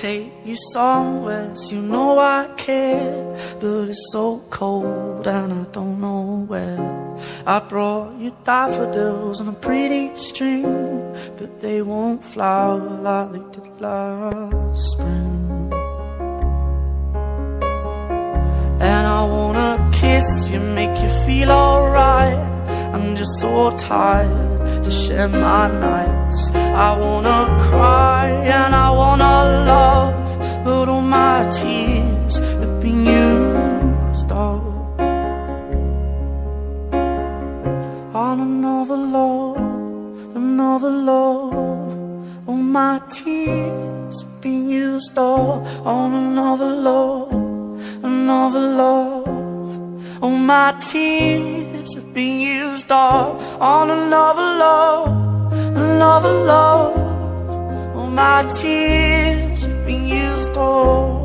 take you somewhere, so you know I care. But it's so cold and I don't know where. I brought you daffodils on a pretty string, but they won't flower like they did last spring. And I wanna kiss you, make you feel alright. I'm just so tired to share my nights. I wanna cry and I wanna love, but all my tears have been used up on another love, another love. All my tears have been used up on another love, another love. All my tears have been used up on another love, another love. All my tears have been used up.